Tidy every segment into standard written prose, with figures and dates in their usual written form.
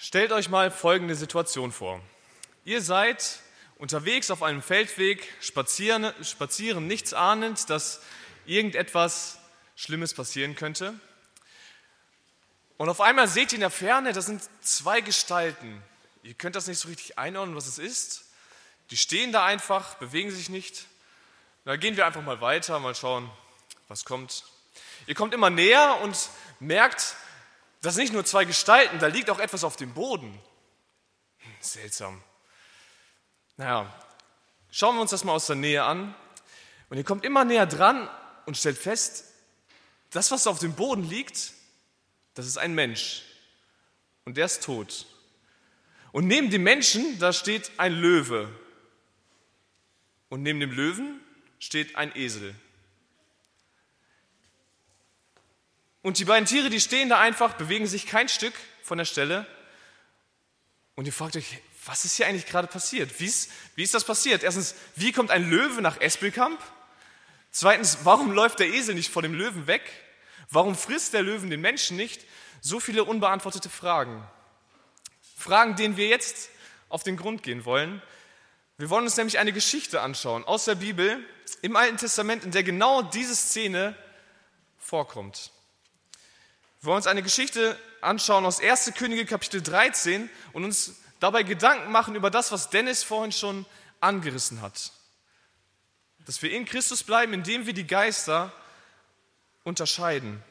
Stellt euch mal folgende Situation vor. Ihr seid unterwegs auf einem Feldweg, spazieren nichts ahnend, dass irgendetwas Schlimmes passieren könnte. Und auf einmal seht ihr in der Ferne, da sind zwei Gestalten. Ihr könnt das nicht so richtig einordnen, was es ist. Die stehen da einfach, bewegen sich nicht. Da gehen wir einfach mal weiter, mal schauen, was kommt. Ihr kommt immer näher und merkt, das sind nicht nur zwei Gestalten, da liegt auch etwas auf dem Boden. Seltsam. Naja, schauen wir uns das mal aus der Nähe an. Und ihr kommt immer näher dran und stellt fest, das, was auf dem Boden liegt, das ist ein Mensch. Und der ist tot. Und neben dem Menschen, da steht ein Löwe. Und neben dem Löwen steht ein Esel. Und die beiden Tiere, die stehen da einfach, bewegen sich kein Stück von der Stelle. Und ihr fragt euch, was ist hier eigentlich gerade passiert? Wie ist das passiert? Erstens, wie kommt ein Löwe nach Espelkamp? Zweitens, warum läuft der Esel nicht vor dem Löwen weg? Warum frisst der Löwen den Menschen nicht? So viele unbeantwortete Fragen. Fragen, denen wir jetzt auf den Grund gehen wollen. Wir wollen uns nämlich eine Geschichte anschauen aus der Bibel im Alten Testament, in der genau diese Szene vorkommt. Wir wollen uns eine Geschichte anschauen aus 1. Könige Kapitel 13 und uns dabei Gedanken machen über das, was Dennis vorhin schon angerissen hat. Dass wir in Christus bleiben, indem wir die Geister unterscheiden.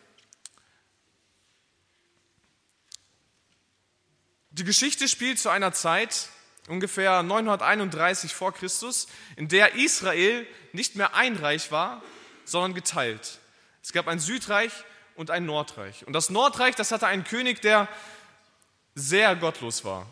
Die Geschichte spielt zu einer Zeit, ungefähr 931 vor Christus, in der Israel nicht mehr ein Reich war, sondern geteilt. Es gab ein Südreich und ein Nordreich. Und das Nordreich, das hatte einen König, der sehr gottlos war.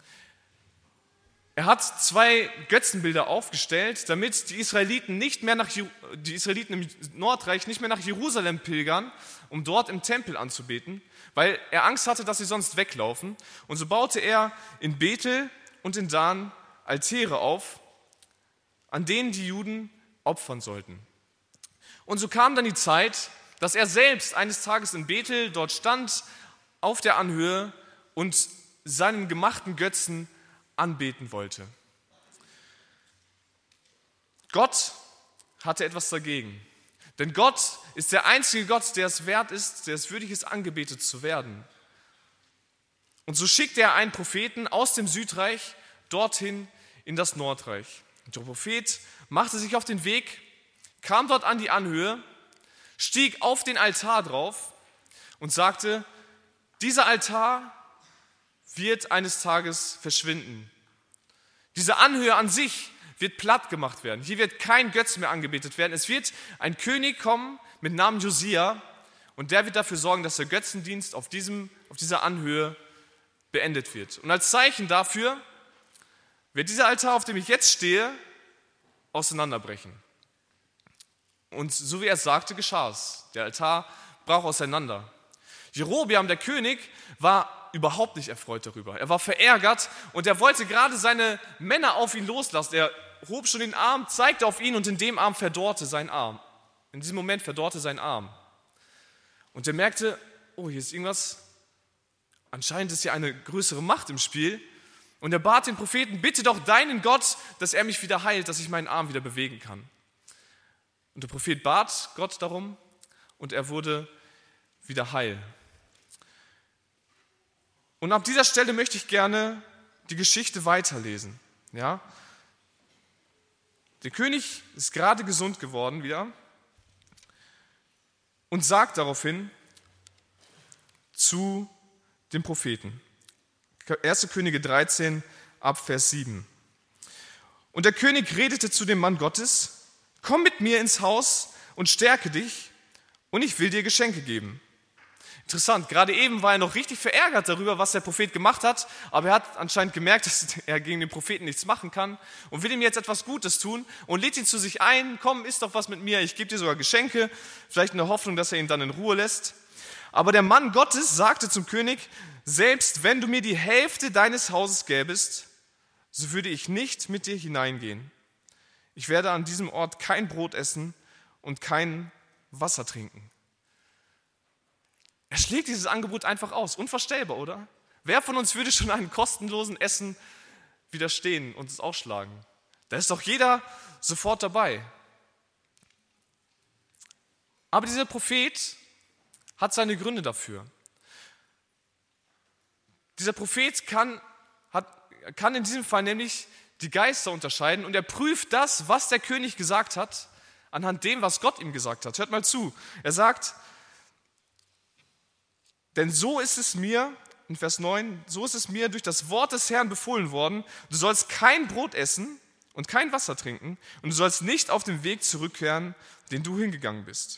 Er hat zwei Götzenbilder aufgestellt, damit die Israeliten im Nordreich nicht mehr nach Jerusalem pilgern, um dort im Tempel anzubeten, weil er Angst hatte, dass sie sonst weglaufen. Und so baute er in Bethel und in Dan Altäre auf, an denen die Juden opfern sollten. Und so kam dann die Zeit, dass er selbst eines Tages in Bethel dort stand, auf der Anhöhe und seinen gemachten Götzen anbeten wollte. Gott hatte etwas dagegen. Denn Gott ist der einzige Gott, der es wert ist, der es würdig ist, angebetet zu werden. Und so schickte er einen Propheten aus dem Südreich dorthin in das Nordreich. Und der Prophet machte sich auf den Weg, kam dort an die Anhöhe, stieg auf den Altar drauf und sagte, dieser Altar wird eines Tages verschwinden. Diese Anhöhe an sich wird platt gemacht werden. Hier wird kein Götze mehr angebetet werden. Es wird ein König kommen mit Namen Josia und der wird dafür sorgen, dass der Götzendienst auf dieser Anhöhe beendet wird. Und als Zeichen dafür wird dieser Altar, auf dem ich jetzt stehe, auseinanderbrechen. Und so wie er es sagte, geschah es. Der Altar brach auseinander. Jerobeam, der König, war überhaupt nicht erfreut darüber. Er war verärgert und er wollte gerade seine Männer auf ihn loslassen. Er hob schon den Arm, zeigte auf ihn und in dem Arm verdorrte sein Arm. In diesem Moment verdorrte sein Arm. Und er merkte, oh, hier ist irgendwas, anscheinend ist hier eine größere Macht im Spiel. Und er bat den Propheten, bitte doch deinen Gott, dass er mich wieder heilt, dass ich meinen Arm wieder bewegen kann. Und der Prophet bat Gott darum und er wurde wieder heil. Und ab dieser Stelle möchte ich gerne die Geschichte weiterlesen. Ja? Der König ist gerade gesund geworden wieder und sagt daraufhin zu dem Propheten. 1. Könige 13 ab Vers 7. Und der König redete zu dem Mann Gottes, komm mit mir ins Haus und stärke dich und ich will dir Geschenke geben. Interessant, gerade eben war er noch richtig verärgert darüber, was der Prophet gemacht hat, aber er hat anscheinend gemerkt, dass er gegen den Propheten nichts machen kann und will ihm jetzt etwas Gutes tun und lädt ihn zu sich ein, komm, iss doch was mit mir, ich gebe dir sogar Geschenke, vielleicht in der Hoffnung, dass er ihn dann in Ruhe lässt. Aber der Mann Gottes sagte zum König, selbst wenn du mir die Hälfte deines Hauses gäbest, so würde ich nicht mit dir hineingehen. Ich werde an diesem Ort kein Brot essen und kein Wasser trinken. Er schlägt dieses Angebot einfach aus. Unvorstellbar, oder? Wer von uns würde schon einem kostenlosen Essen widerstehen und es ausschlagen? Da ist doch jeder sofort dabei. Aber dieser Prophet hat seine Gründe dafür. Dieser Prophet kann in diesem Fall nämlich die Geister unterscheiden und er prüft das, was der König gesagt hat, anhand dem, was Gott ihm gesagt hat. Hört mal zu. Er sagt, denn so ist es mir, in Vers 9, so ist es mir durch das Wort des Herrn befohlen worden, du sollst kein Brot essen und kein Wasser trinken und du sollst nicht auf den Weg zurückkehren, den du hingegangen bist.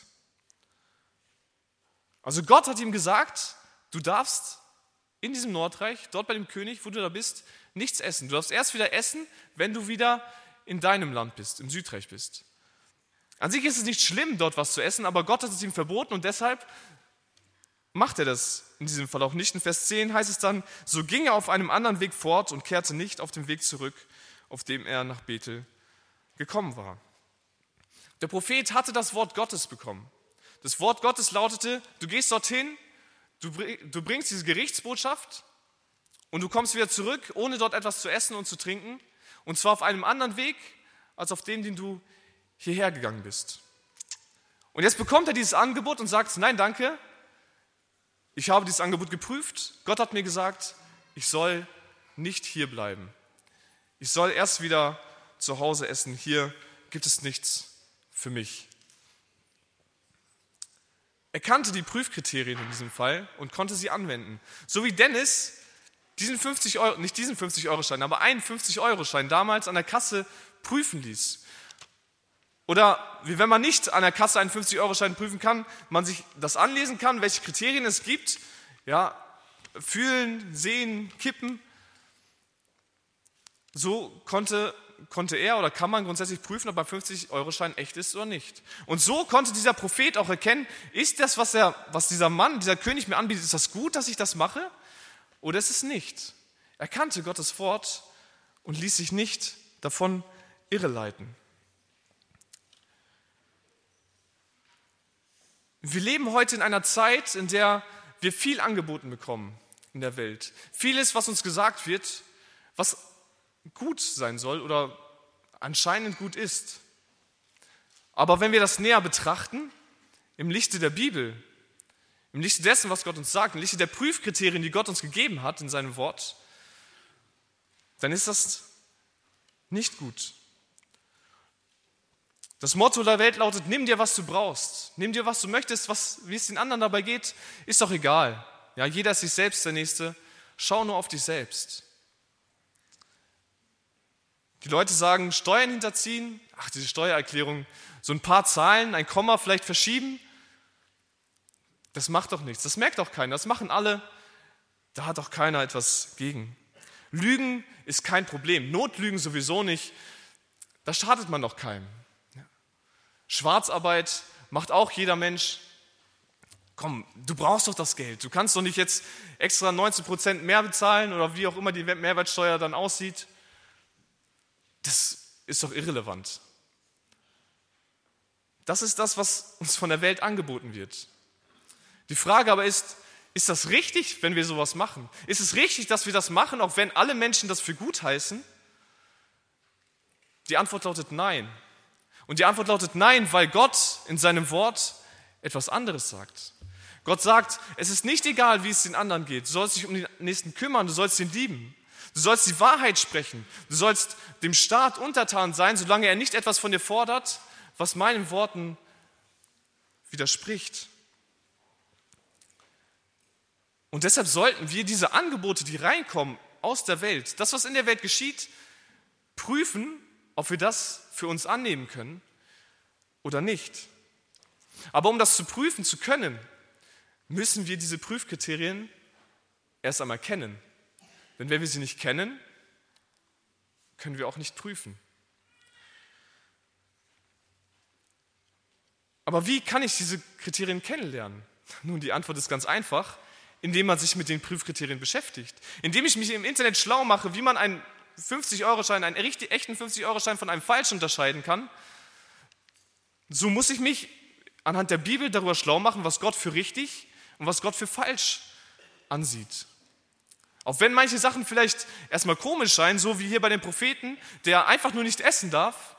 Also Gott hat ihm gesagt, du darfst in diesem Nordreich, dort bei dem König, wo du da bist, nichts essen. Du darfst erst wieder essen, wenn du wieder in deinem Land bist, im Südreich bist. An sich ist es nicht schlimm, dort was zu essen, aber Gott hat es ihm verboten und deshalb macht er das in diesem Fall auch nicht. In Vers 10 heißt es dann, so ging er auf einem anderen Weg fort und kehrte nicht auf den Weg zurück, auf dem er nach Bethel gekommen war. Der Prophet hatte das Wort Gottes bekommen. Das Wort Gottes lautete, du gehst dorthin, du bringst diese Gerichtsbotschaft und du kommst wieder zurück, ohne dort etwas zu essen und zu trinken. Und zwar auf einem anderen Weg, als auf dem, den du hierher gegangen bist. Und jetzt bekommt er dieses Angebot und sagt, nein, danke, ich habe dieses Angebot geprüft. Gott hat mir gesagt, ich soll nicht hier bleiben. Ich soll erst wieder zu Hause essen. Hier gibt es nichts für mich. Er kannte die Prüfkriterien in diesem Fall und konnte sie anwenden. So wie Dennis diesen 50-Euro-Schein, aber einen 50-Euro-Schein damals an der Kasse prüfen ließ. Oder wie wenn man nicht an der Kasse einen 50-Euro-Schein prüfen kann, man sich das anlesen kann, welche Kriterien es gibt. Ja, fühlen, sehen, kippen. So konnte er oder kann man grundsätzlich prüfen, ob ein 50-Euro-Schein echt ist oder nicht. Und so konnte dieser Prophet auch erkennen, ist das, was dieser Mann, dieser König mir anbietet, ist das gut, dass ich das mache? Oder ist es nicht? Er kannte Gottes Wort und ließ sich nicht davon irreleiten. Wir leben heute in einer Zeit, in der wir viel angeboten bekommen in der Welt. Vieles, was uns gesagt wird, was gut sein soll oder anscheinend gut ist. Aber wenn wir das näher betrachten, im Lichte der Bibel, im Lichte dessen, was Gott uns sagt, im Lichte der Prüfkriterien, die Gott uns gegeben hat in seinem Wort, dann ist das nicht gut. Das Motto der Welt lautet, nimm dir, was du brauchst, nimm dir, was du möchtest, wie es den anderen dabei geht, ist doch egal. Ja, jeder ist sich selbst der Nächste, schau nur auf dich selbst. Die Leute sagen, Steuern hinterziehen, ach, diese Steuererklärung, so ein paar Zahlen, ein Komma vielleicht verschieben, das macht doch nichts, das merkt doch keiner, das machen alle, da hat doch keiner etwas gegen. Lügen ist kein Problem, Notlügen sowieso nicht, da schadet man doch keinem. Schwarzarbeit macht auch jeder Mensch. Komm, du brauchst doch das Geld, du kannst doch nicht jetzt extra 19% mehr bezahlen oder wie auch immer die Mehrwertsteuer dann aussieht. Das ist doch irrelevant. Das ist das, was uns von der Welt angeboten wird. Die Frage aber ist das richtig, wenn wir sowas machen? Ist es richtig, dass wir das machen, auch wenn alle Menschen das für gut heißen? Die Antwort lautet nein. Und die Antwort lautet nein, weil Gott in seinem Wort etwas anderes sagt. Gott sagt, es ist nicht egal, wie es den anderen geht. Du sollst dich um den Nächsten kümmern, du sollst ihn lieben. Du sollst die Wahrheit sprechen. Du sollst dem Staat untertan sein, solange er nicht etwas von dir fordert, was meinen Worten widerspricht. Und deshalb sollten wir diese Angebote, die reinkommen aus der Welt, das, was in der Welt geschieht, prüfen, ob wir das für uns annehmen können oder nicht. Aber um das zu prüfen zu können, müssen wir diese Prüfkriterien erst einmal kennen. Denn wenn wir sie nicht kennen, können wir auch nicht prüfen. Aber wie kann ich diese Kriterien kennenlernen? Nun, die Antwort ist ganz einfach, indem man sich mit den Prüfkriterien beschäftigt. Indem ich mich im Internet schlau mache, wie man einen 50-Euro-Schein, einen echten 50-Euro-Schein von einem falschen unterscheiden kann. So muss ich mich anhand der Bibel darüber schlau machen, was Gott für richtig und was Gott für falsch ansieht. Auch wenn manche Sachen vielleicht erstmal komisch scheinen, so wie hier bei dem Propheten, der einfach nur nicht essen darf,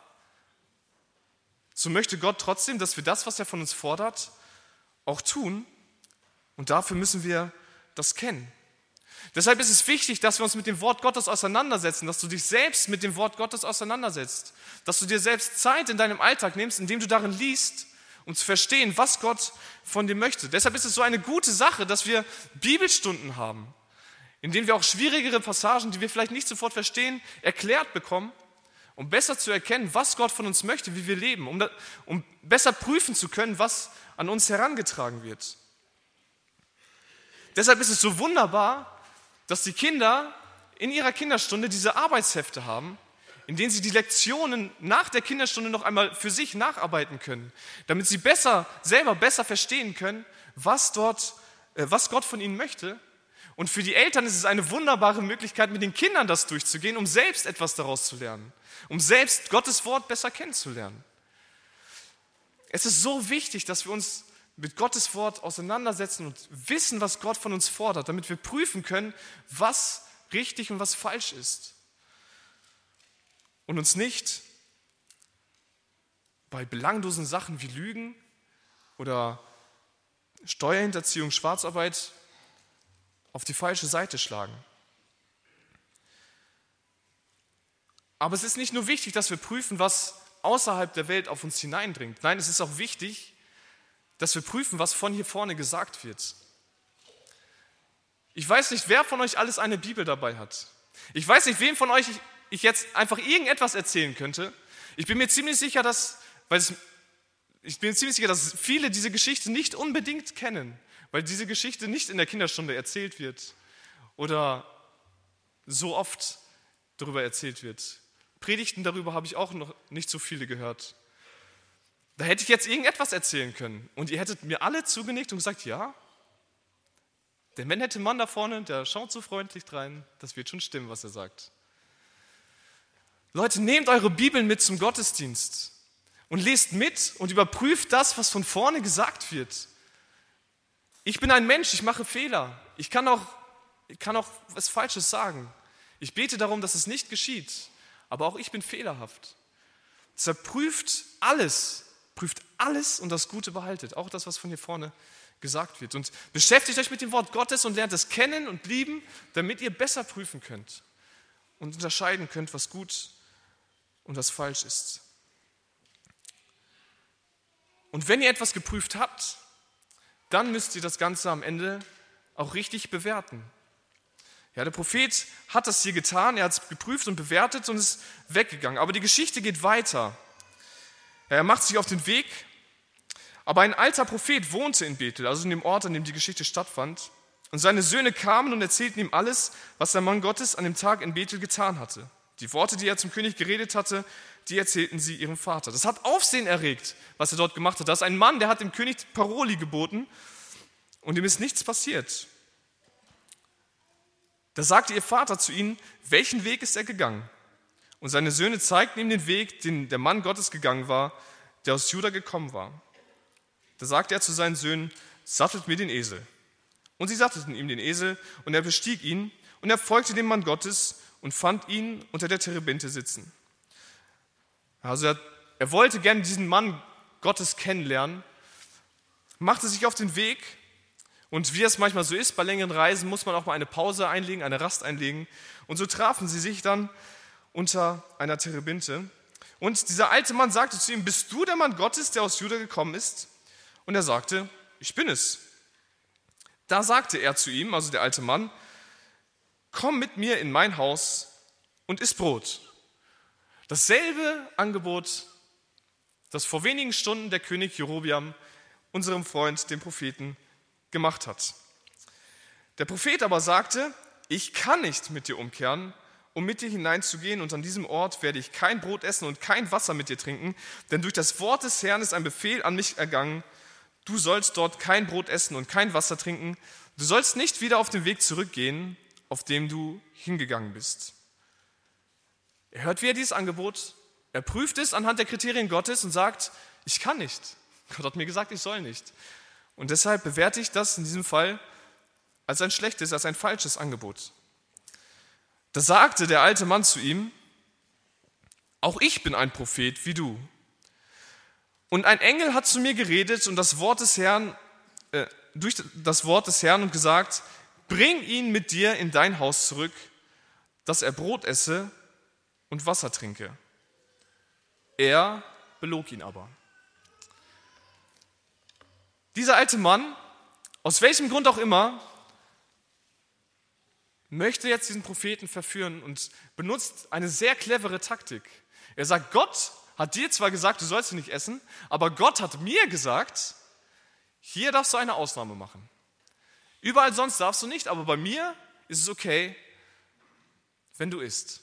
so möchte Gott trotzdem, dass wir das, was er von uns fordert, auch tun. Und dafür müssen wir das kennen. Deshalb ist es wichtig, dass wir uns mit dem Wort Gottes auseinandersetzen, dass du dich selbst mit dem Wort Gottes auseinandersetzt, dass du dir selbst Zeit in deinem Alltag nimmst, indem du darin liest, um zu verstehen, was Gott von dir möchte. Deshalb ist es so eine gute Sache, dass wir Bibelstunden haben, in denen wir auch schwierigere Passagen, die wir vielleicht nicht sofort verstehen, erklärt bekommen, um besser zu erkennen, was Gott von uns möchte, wie wir leben, um besser prüfen zu können, was an uns herangetragen wird. Deshalb ist es so wunderbar, dass die Kinder in ihrer Kinderstunde diese Arbeitshefte haben, in denen sie die Lektionen nach der Kinderstunde noch einmal für sich nacharbeiten können, damit sie selber besser verstehen können, was Gott von ihnen möchte. Und für die Eltern ist es eine wunderbare Möglichkeit, mit den Kindern das durchzugehen, um selbst etwas daraus zu lernen, um selbst Gottes Wort besser kennenzulernen. Es ist so wichtig, dass wir uns mit Gottes Wort auseinandersetzen und wissen, was Gott von uns fordert, damit wir prüfen können, was richtig und was falsch ist. Und uns nicht bei belanglosen Sachen wie Lügen oder Steuerhinterziehung, Schwarzarbeit auf die falsche Seite schlagen. Aber es ist nicht nur wichtig, dass wir prüfen, was außerhalb der Welt auf uns hineindringt. Nein, es ist auch wichtig, dass wir prüfen, was von hier vorne gesagt wird. Ich weiß nicht, wer von euch alles eine Bibel dabei hat. Ich weiß nicht, wem von euch ich jetzt einfach irgendetwas erzählen könnte. Ich bin mir ziemlich sicher, dass viele diese Geschichte nicht unbedingt kennen, weil diese Geschichte nicht in der Kinderstunde erzählt wird oder so oft darüber erzählt wird. Predigten darüber habe ich auch noch nicht so viele gehört. Da hätte ich jetzt irgendetwas erzählen können und ihr hättet mir alle zugenickt und gesagt, ja, der nette Mann da vorne, der schaut so freundlich rein, das wird schon stimmen, was er sagt. Leute, nehmt eure Bibeln mit zum Gottesdienst und lest mit und überprüft das, was von vorne gesagt wird. Ich bin ein Mensch, ich mache Fehler. Ich kann auch was Falsches sagen. Ich bete darum, dass es nicht geschieht, aber auch ich bin fehlerhaft. Deshalb prüft alles und das Gute behaltet, auch das, was von hier vorne gesagt wird. Und beschäftigt euch mit dem Wort Gottes und lernt es kennen und lieben, damit ihr besser prüfen könnt und unterscheiden könnt, was gut und was falsch ist. Und wenn ihr etwas geprüft habt, dann müsst ihr das Ganze am Ende auch richtig bewerten. Ja, der Prophet hat das hier getan, er hat es geprüft und bewertet und ist weggegangen. Aber die Geschichte geht weiter. Ja, er macht sich auf den Weg, aber ein alter Prophet wohnte in Bethel, also in dem Ort, an dem die Geschichte stattfand. Und seine Söhne kamen und erzählten ihm alles, was der Mann Gottes an dem Tag in Bethel getan hatte. Die Worte, die er zum König geredet hatte, die erzählten sie ihrem Vater. Das hat Aufsehen erregt, was er dort gemacht hat. Das ist ein Mann, der hat dem König Paroli geboten und ihm ist nichts passiert. Da sagte ihr Vater zu ihnen, welchen Weg ist er gegangen? Und seine Söhne zeigten ihm den Weg, den der Mann Gottes gegangen war, der aus Juda gekommen war. Da sagte er zu seinen Söhnen, sattelt mir den Esel. Und sie sattelten ihm den Esel und er bestieg ihn und er folgte dem Mann Gottes und fand ihn unter der Terebinte sitzen. Also er wollte gerne diesen Mann Gottes kennenlernen, machte sich auf den Weg und wie es manchmal so ist, bei längeren Reisen muss man auch mal eine Pause einlegen, eine Rast einlegen und so trafen sie sich dann unter einer Terebinte. Und dieser alte Mann sagte zu ihm, bist du der Mann Gottes, der aus Juda gekommen ist? Und er sagte, ich bin es. Da sagte er zu ihm, also der alte Mann, komm mit mir in mein Haus und iss Brot. Dasselbe Angebot, das vor wenigen Stunden der König Jerobiam, unserem Freund, dem Propheten, gemacht hat. Der Prophet aber sagte, ich kann nicht mit dir umkehren, um mit dir hineinzugehen, und an diesem Ort werde ich kein Brot essen und kein Wasser mit dir trinken, denn durch das Wort des Herrn ist ein Befehl an mich ergangen, du sollst dort kein Brot essen und kein Wasser trinken, du sollst nicht wieder auf den Weg zurückgehen, auf dem du hingegangen bist. Er hört wieder dieses Angebot, er prüft es anhand der Kriterien Gottes und sagt, ich kann nicht. Gott hat mir gesagt, ich soll nicht. Und deshalb bewerte ich das in diesem Fall als ein schlechtes, als ein falsches Angebot. Da sagte der alte Mann zu ihm: Auch ich bin ein Prophet wie du. Und ein Engel hat zu mir geredet und durch das Wort des Herrn und gesagt: Bring ihn mit dir in dein Haus zurück, dass er Brot esse und Wasser trinke. Er belog ihn aber. Dieser alte Mann, aus welchem Grund auch immer, möchte jetzt diesen Propheten verführen und benutzt eine sehr clevere Taktik. Er sagt: Gott hat dir zwar gesagt, du sollst nicht essen, aber Gott hat mir gesagt, hier darfst du eine Ausnahme machen. Überall sonst darfst du nicht, aber bei mir ist es okay, wenn du isst.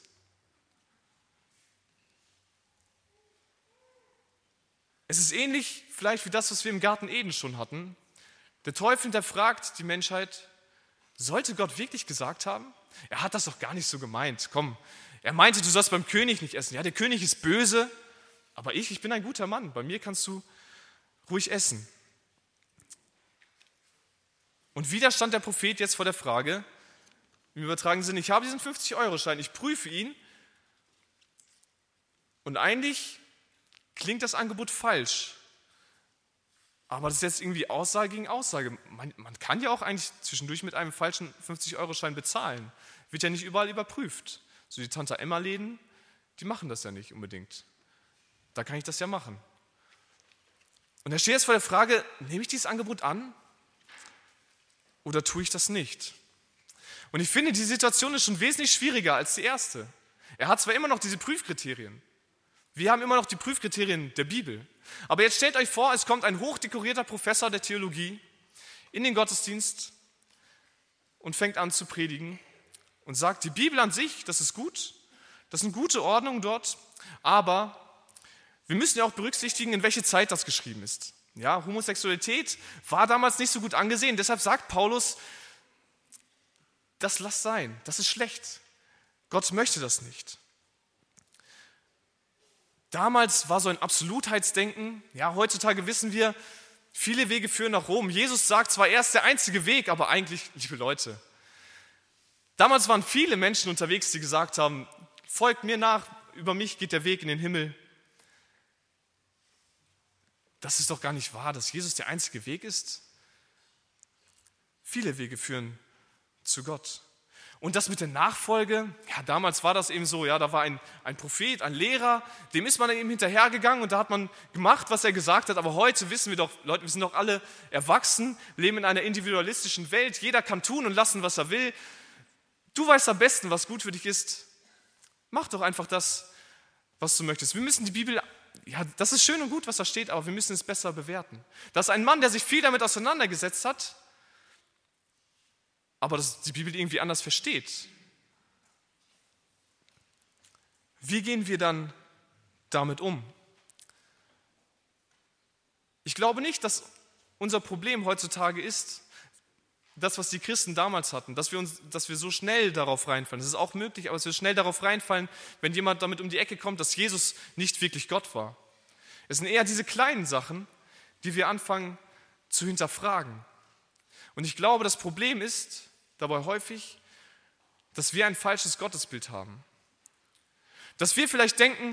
Es ist ähnlich vielleicht wie das, was wir im Garten Eden schon hatten. Der Teufel hinterfragt die Menschheit: Sollte Gott wirklich gesagt haben? Er hat das doch gar nicht so gemeint. Komm, er meinte, du sollst beim König nicht essen. Ja, der König ist böse, aber ich bin ein guter Mann. Bei mir kannst du ruhig essen. Und wieder stand der Prophet jetzt vor der Frage, im übertragenen Sinne: Ich habe diesen 50-Euro-Schein, ich prüfe ihn. Und eigentlich klingt das Angebot falsch. Aber das ist jetzt irgendwie Aussage gegen Aussage. Man kann ja auch eigentlich zwischendurch mit einem falschen 50-Euro-Schein bezahlen. Wird ja nicht überall überprüft. So die Tante-Emma-Läden, die machen das ja nicht unbedingt. Da kann ich das ja machen. Und er steht jetzt vor der Frage: Nehme ich dieses Angebot an oder tue ich das nicht? Und ich finde, die Situation ist schon wesentlich schwieriger als die erste. Er hat zwar immer noch diese Prüfkriterien. Wir haben immer noch die Prüfkriterien der Bibel. Aber jetzt stellt euch vor, es kommt ein hochdekorierter Professor der Theologie in den Gottesdienst und fängt an zu predigen und sagt: Die Bibel an sich, das ist gut, das sind gute Ordnungen dort, aber wir müssen ja auch berücksichtigen, in welche Zeit das geschrieben ist. Ja, Homosexualität war damals nicht so gut angesehen, deshalb sagt Paulus: Das lasst sein, das ist schlecht. Gott möchte das nicht. Damals war so ein Absolutheitsdenken. Ja, heutzutage wissen wir, viele Wege führen nach Rom. Jesus sagt zwar, er ist der einzige Weg, aber eigentlich, liebe Leute, damals waren viele Menschen unterwegs, die gesagt haben: Folgt mir nach, über mich geht der Weg in den Himmel. Das ist doch gar nicht wahr, dass Jesus der einzige Weg ist. Viele Wege führen zu Gott. Und das mit der Nachfolge, ja, damals war das eben so, ja, da war ein Prophet, ein Lehrer, dem ist man dann eben hinterhergegangen und da hat man gemacht, was er gesagt hat. Aber heute wissen wir doch, Leute, wir sind doch alle erwachsen, leben in einer individualistischen Welt. Jeder kann tun und lassen, was er will. Du weißt am besten, was gut für dich ist. Mach doch einfach das, was du möchtest. Wir müssen die Bibel, ja, das ist schön und gut, was da steht, aber wir müssen es besser bewerten. Das ist ein Mann, der sich viel damit auseinandergesetzt hat, aber dass die Bibel irgendwie anders versteht. Wie gehen wir dann damit um? Ich glaube nicht, dass unser Problem heutzutage ist, das, was die Christen damals hatten, dass wir so schnell darauf reinfallen. Das ist auch möglich, aber dass wir schnell darauf reinfallen, wenn jemand damit um die Ecke kommt, dass Jesus nicht wirklich Gott war. Es sind eher diese kleinen Sachen, die wir anfangen zu hinterfragen. Und ich glaube, das Problem ist dabei häufig, dass wir ein falsches Gottesbild haben. Dass wir vielleicht denken,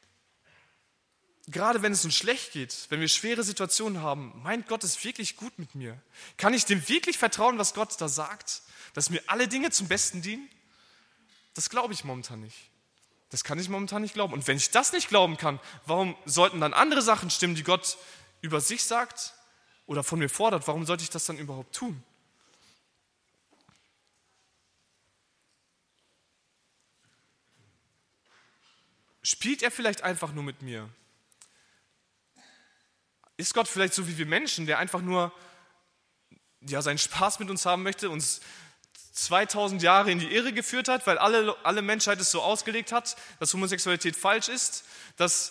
gerade wenn es uns schlecht geht, wenn wir schwere Situationen haben, meint Gott ist wirklich gut mit mir? Kann ich dem wirklich vertrauen, was Gott da sagt? Dass mir alle Dinge zum Besten dienen? Das glaube ich momentan nicht. Das kann ich momentan nicht glauben. Und wenn ich das nicht glauben kann, warum sollten dann andere Sachen stimmen, die Gott über sich sagt oder von mir fordert? Warum sollte ich das dann überhaupt tun? Spielt er vielleicht einfach nur mit mir? Ist Gott vielleicht so wie wir Menschen, der einfach nur seinen Spaß mit uns haben möchte, uns 2000 Jahre in die Irre geführt hat, weil alle Menschheit es so ausgelegt hat, dass Homosexualität falsch ist, dass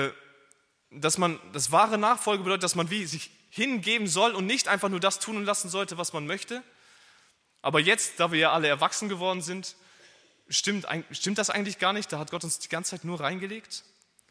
wahre Nachfolge bedeutet, dass man sich hingeben soll und nicht einfach nur das tun und lassen sollte, was man möchte. Aber jetzt, da wir ja alle erwachsen geworden sind, stimmt das eigentlich gar nicht? Da hat Gott uns die ganze Zeit nur reingelegt?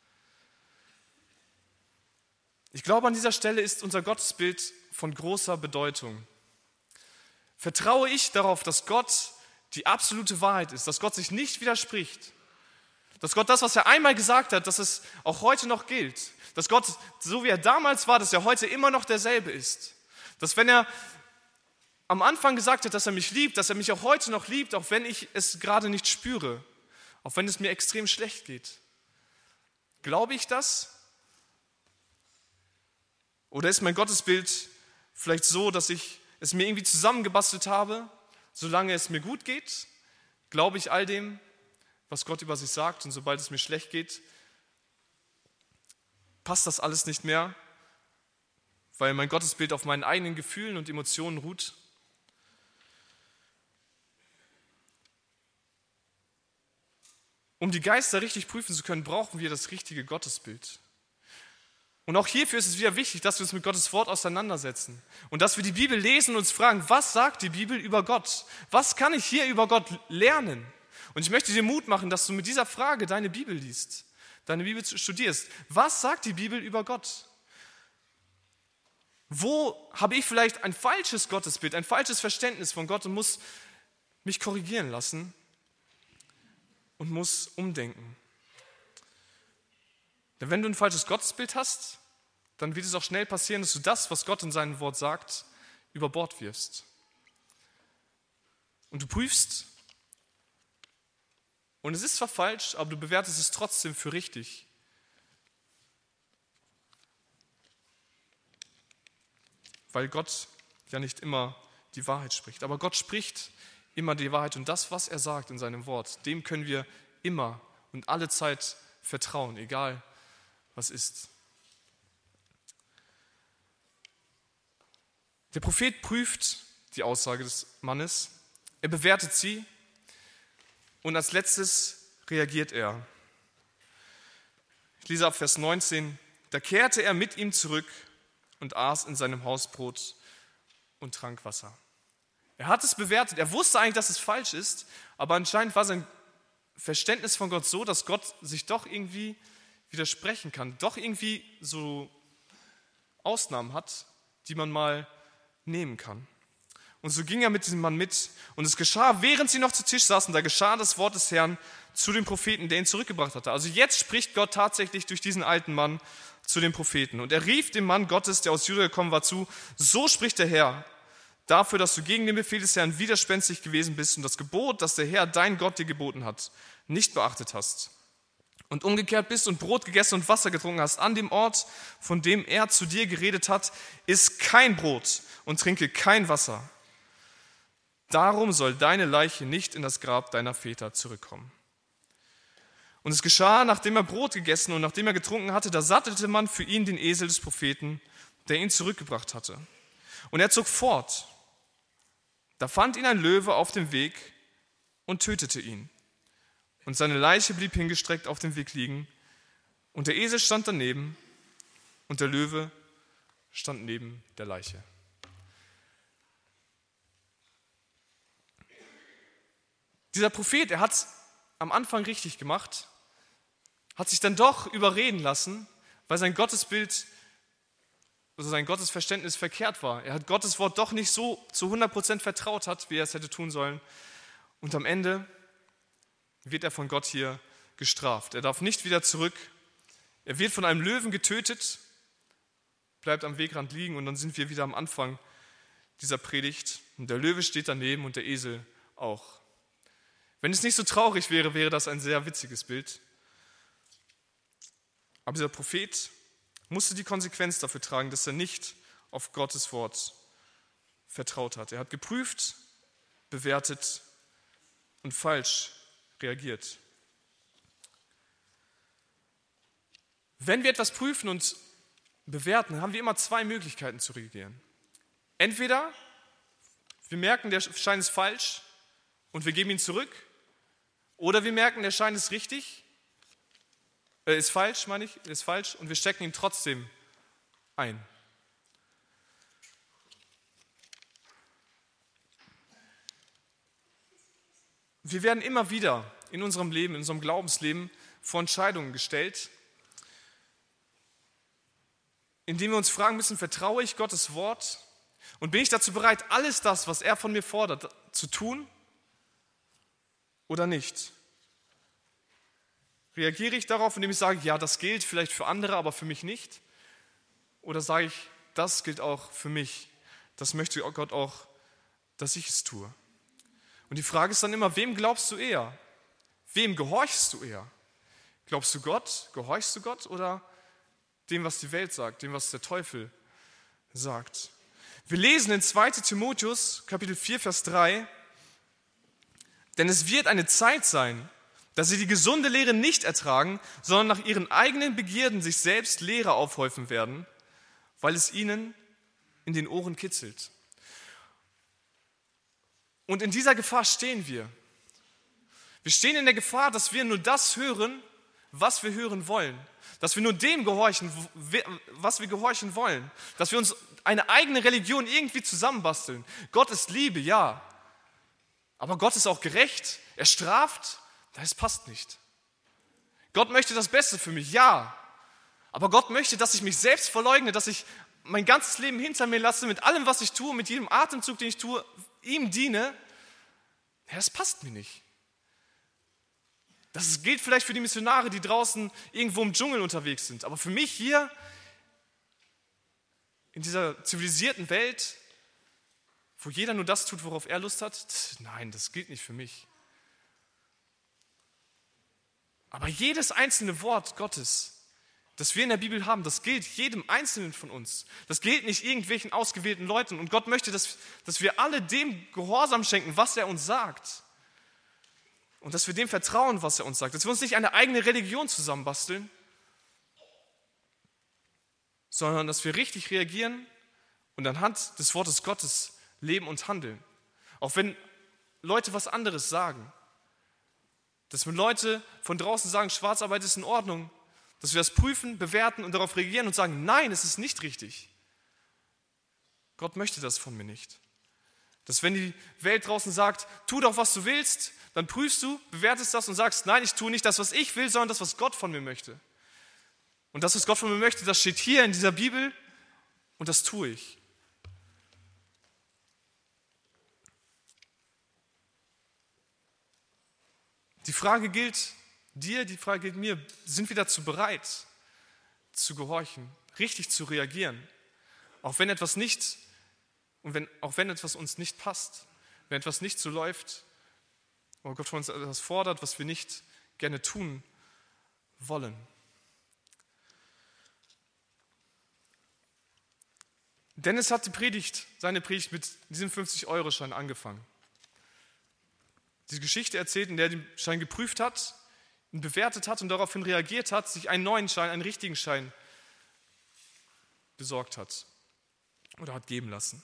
Ich glaube, an dieser Stelle ist unser Gottesbild von großer Bedeutung. Vertraue ich darauf, dass Gott die absolute Wahrheit ist, dass Gott sich nicht widerspricht, dass Gott das, was er einmal gesagt hat, dass es auch heute noch gilt, dass Gott, so wie er damals war, dass er heute immer noch derselbe ist, dass wenn er am Anfang gesagt hat, dass er mich liebt, dass er mich auch heute noch liebt, auch wenn ich es gerade nicht spüre, auch wenn es mir extrem schlecht geht. Glaube ich das? Oder ist mein Gottesbild vielleicht so, dass ich es mir irgendwie zusammengebastelt habe, solange es mir gut geht? Glaube ich all dem, was Gott über sich sagt, und sobald es mir schlecht geht, passt das alles nicht mehr, weil mein Gottesbild auf meinen eigenen Gefühlen und Emotionen ruht? Um die Geister richtig prüfen zu können, brauchen wir das richtige Gottesbild. Und auch hierfür ist es wieder wichtig, dass wir uns mit Gottes Wort auseinandersetzen und dass wir die Bibel lesen und uns fragen, was sagt die Bibel über Gott? Was kann ich hier über Gott lernen? Und ich möchte dir Mut machen, dass du mit dieser Frage deine Bibel liest, deine Bibel studierst. Was sagt die Bibel über Gott? Wo habe ich vielleicht ein falsches Gottesbild, ein falsches Verständnis von Gott und muss mich korrigieren lassen und muss umdenken? Denn wenn du ein falsches Gottesbild hast, dann wird es auch schnell passieren, dass du das, was Gott in seinem Wort sagt, über Bord wirfst. Und du prüfst, und es ist zwar falsch, aber du bewertest es trotzdem für richtig. Weil Gott ja nicht immer die Wahrheit spricht. Aber Gott spricht immer die Wahrheit, und das, was er sagt in seinem Wort, dem können wir immer und alle Zeit vertrauen, egal was ist. Der Prophet prüft die Aussage des Mannes, er bewertet sie und als letztes reagiert er. Ich lese ab Vers 19. Da kehrte er mit ihm zurück und aß in seinem Haus Brot und trank Wasser. Er hat es bewertet, er wusste eigentlich, dass es falsch ist, aber anscheinend war sein Verständnis von Gott so, dass Gott sich doch irgendwie widersprechen kann, doch irgendwie so Ausnahmen hat, die man mal nehmen kann. Und so ging er mit diesem Mann mit. Und es geschah, während sie noch zu Tisch saßen, da geschah das Wort des Herrn zu dem Propheten, der ihn zurückgebracht hatte. Also jetzt spricht Gott tatsächlich durch diesen alten Mann zu dem Propheten. Und er rief dem Mann Gottes, der aus Juda gekommen war, zu: So spricht der Herr, dafür, dass du gegen den Befehl des Herrn widerspenstig gewesen bist und das Gebot, das der Herr, dein Gott, dir geboten hat, nicht beachtet hast. Und umgekehrt bist und Brot gegessen und Wasser getrunken hast, an dem Ort, von dem er zu dir geredet hat, iss kein Brot und trinke kein Wasser. Darum soll deine Leiche nicht in das Grab deiner Väter zurückkommen. Und es geschah, nachdem er Brot gegessen und nachdem er getrunken hatte, da sattelte man für ihn den Esel des Propheten, der ihn zurückgebracht hatte. Und er zog fort. Da fand ihn ein Löwe auf dem Weg und tötete ihn. Und seine Leiche blieb hingestreckt auf dem Weg liegen. Und der Esel stand daneben und der Löwe stand neben der Leiche. Dieser Prophet, er hat es am Anfang richtig gemacht, hat sich dann doch überreden lassen, weil sein Gottesbild, also sein Gottesverständnis verkehrt war. Er hat Gottes Wort doch nicht so zu 100% vertraut hat, wie er es hätte tun sollen. Und am Ende wird er von Gott hier gestraft. Er darf nicht wieder zurück. Er wird von einem Löwen getötet, bleibt am Wegrand liegen und dann sind wir wieder am Anfang dieser Predigt. Und der Löwe steht daneben und der Esel auch. Wenn es nicht so traurig wäre, wäre das ein sehr witziges Bild. Aber dieser Prophet musste die Konsequenz dafür tragen, dass er nicht auf Gottes Wort vertraut hat. Er hat geprüft, bewertet und falsch reagiert. Wenn wir etwas prüfen und bewerten, haben wir immer zwei Möglichkeiten zu reagieren. Entweder wir merken, der Schein ist falsch und wir geben ihn zurück, oder wir merken, der Schein ist richtig, ist falsch und wir stecken ihn trotzdem ein. Wir werden immer wieder in unserem Leben, in unserem Glaubensleben vor Entscheidungen gestellt, indem wir uns fragen müssen, vertraue ich Gottes Wort und bin ich dazu bereit, alles das, was er von mir fordert, zu tun? oder nicht? Reagiere ich darauf, indem ich sage, ja, das gilt vielleicht für andere, aber für mich nicht? Oder sage ich, das gilt auch für mich. Das möchte Gott auch, dass ich es tue. Und die Frage ist dann immer, wem glaubst du eher? Wem gehorchst du eher? Glaubst du Gott? Gehorchst du Gott? Oder dem, was die Welt sagt, dem, was der Teufel sagt? Wir lesen in 2. Timotheus, Kapitel 4, Vers 3, denn es wird eine Zeit sein, dass sie die gesunde Lehre nicht ertragen, sondern nach ihren eigenen Begierden sich selbst Lehre aufhäufen werden, weil es ihnen in den Ohren kitzelt. Und in dieser Gefahr stehen wir. Wir stehen in der Gefahr, dass wir nur das hören, was wir hören wollen. Dass wir nur dem gehorchen, was wir gehorchen wollen. Dass wir uns eine eigene Religion irgendwie zusammenbasteln. Gott ist Liebe, ja. Aber Gott ist auch gerecht. Er straft. Das passt nicht. Gott möchte das Beste für mich, ja. Aber Gott möchte, dass ich mich selbst verleugne, dass ich mein ganzes Leben hinter mir lasse, mit allem, was ich tue, mit jedem Atemzug, den ich tue, ihm diene. Ja, das passt mir nicht. Das gilt vielleicht für die Missionare, die draußen irgendwo im Dschungel unterwegs sind. Aber für mich hier in dieser zivilisierten Welt, wo jeder nur das tut, worauf er Lust hat, nein, das gilt nicht für mich. Aber jedes einzelne Wort Gottes, das wir in der Bibel haben, das gilt jedem Einzelnen von uns. Das gilt nicht irgendwelchen ausgewählten Leuten. Und Gott möchte, dass wir alle dem Gehorsam schenken, was er uns sagt. Und dass wir dem vertrauen, was er uns sagt. Dass wir uns nicht eine eigene Religion zusammenbasteln, sondern dass wir richtig reagieren und anhand des Wortes Gottes leben und handeln. Auch wenn Leute was anderes sagen. Dass wenn Leute von draußen sagen, Schwarzarbeit ist in Ordnung, dass wir das prüfen, bewerten und darauf reagieren und sagen, nein, es ist nicht richtig. Gott möchte das von mir nicht. Dass wenn die Welt draußen sagt, tu doch, was du willst, dann prüfst du, bewertest das und sagst, nein, ich tue nicht das, was ich will, sondern das, was Gott von mir möchte. Und das, was Gott von mir möchte, das steht hier in dieser Bibel und das tue ich. Die Frage gilt dir, die Frage gilt mir, sind wir dazu bereit, zu gehorchen, richtig zu reagieren, auch wenn etwas etwas uns nicht passt, wenn etwas nicht so läuft, oder Gott von uns etwas fordert, was wir nicht gerne tun wollen. Dennis hat seine Predigt mit diesem 50-Euro-Schein angefangen. Die Geschichte erzählt, in der er den Schein geprüft hat, ihn bewertet hat und daraufhin reagiert hat, sich einen neuen Schein, einen richtigen Schein besorgt hat oder hat geben lassen.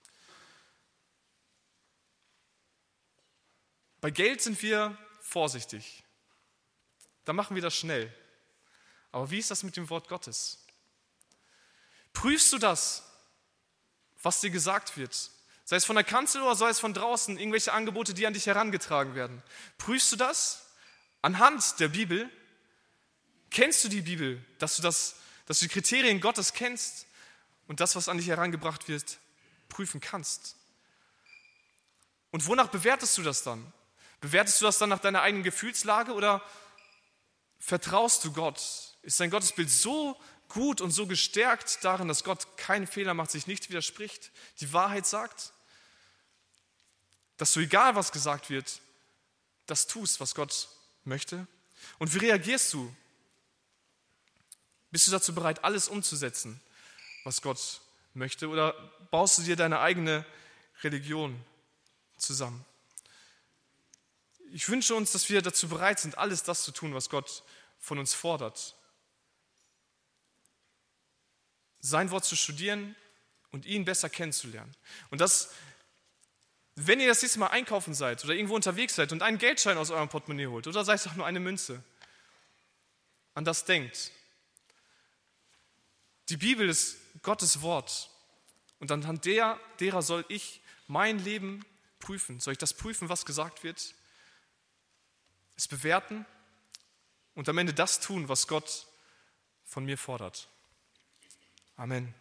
Bei Geld sind wir vorsichtig. Da machen wir das schnell. Aber wie ist das mit dem Wort Gottes? Prüfst du das, was dir gesagt wird? Sei es von der Kanzel oder sei es von draußen, irgendwelche Angebote, die an dich herangetragen werden. Prüfst du das anhand der Bibel? Kennst du die Bibel, dass du die Kriterien Gottes kennst und das, was an dich herangebracht wird, prüfen kannst? Und wonach bewertest du das dann? Bewertest du das dann nach deiner eigenen Gefühlslage oder vertraust du Gott? Ist dein Gottesbild so gut und so gestärkt darin, dass Gott keinen Fehler macht, sich nicht widerspricht, die Wahrheit sagt? Dass du, egal was gesagt wird, das tust, was Gott möchte? Und wie reagierst du? Bist du dazu bereit, alles umzusetzen, was Gott möchte? Oder baust du dir deine eigene Religion zusammen? Ich wünsche uns, dass wir dazu bereit sind, alles das zu tun, was Gott von uns fordert. Sein Wort zu studieren und ihn besser kennenzulernen. Und das, wenn ihr das nächste Mal einkaufen seid oder irgendwo unterwegs seid und einen Geldschein aus eurem Portemonnaie holt oder sei es auch nur eine Münze, an das denkt. Die Bibel ist Gottes Wort und anhand derer soll ich mein Leben prüfen. Soll ich das prüfen, was gesagt wird? Es bewerten und am Ende das tun, was Gott von mir fordert. Amen.